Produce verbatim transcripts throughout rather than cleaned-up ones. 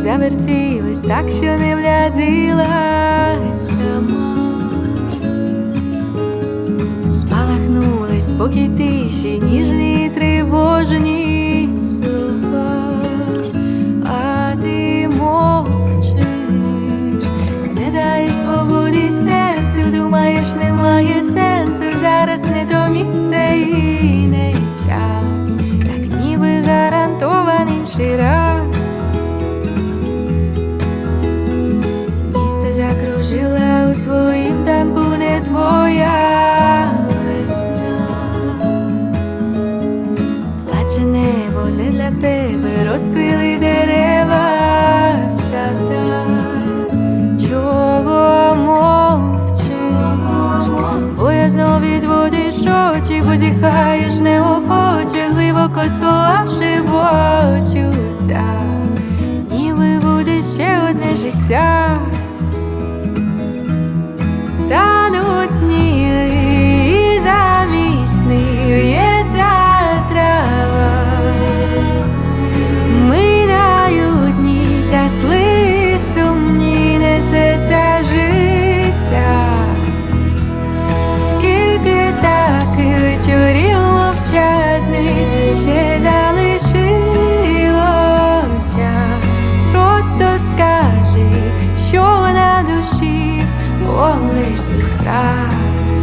завертілась так, що не влядилась сама. Спалахнули спокій тиші, ніжні тривожні слова, а ти мовчиш, не даєш свободи серцю, думаєш, немає сенсу, зараз не то місце і не час, так ніби гарантований інший раз. Місто закружила у своїм танку не твоя весна. Плаче небо не для тебе, розквіли дерева вся так. Чого мовчиш? Боязно відводиш очі, позіхаєш неохоче, глибоко сховавши в почуття, ніби буде ще одне життя. Тануть сніги і замість сни в'ється трава, минають дні, щасливі, сумні, несеться життя. Скільки таких вечорів мовчазних ще залишилося, просто скажи, що на душі, лиш свій страх.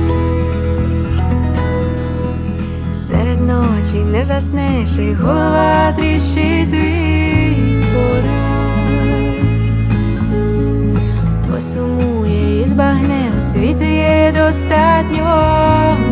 Серед ночі не заснеш, і голова тріщить від порад. Посумує і збагне, у світі є достатньо